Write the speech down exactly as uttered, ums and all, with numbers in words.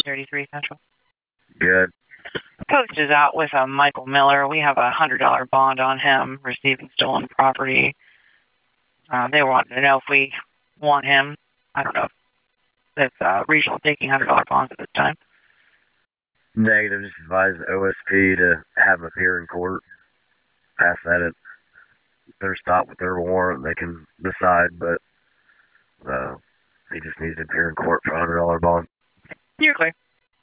thirty-three Central. Good. Post is out with a Michael Miller. We have a one hundred dollars bond on him receiving stolen property. Uh, they wanted to know if we want him. I don't know if uh, Regional taking one hundred dollars bonds at this time. Negative. Just advise the O S P to have him appear in court. Pass that at their stop with their warrant. They can decide, but uh, he just needs to appear in court for a one hundred dollars bond. You're clear.